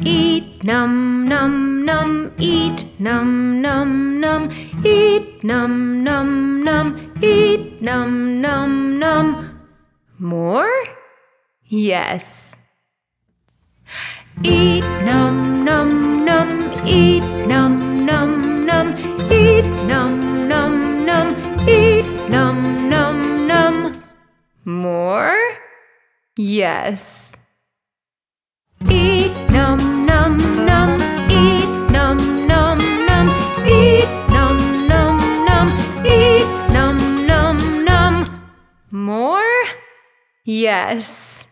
Eat num num num, eat num num num, eat num num num, eat num num num. More? Yes. Eat num num num, eat num num num, eat num num num, eat num num num. More? Yes. Eat num num num, eat num num num, eat num num num, eat num num num. More? Yes.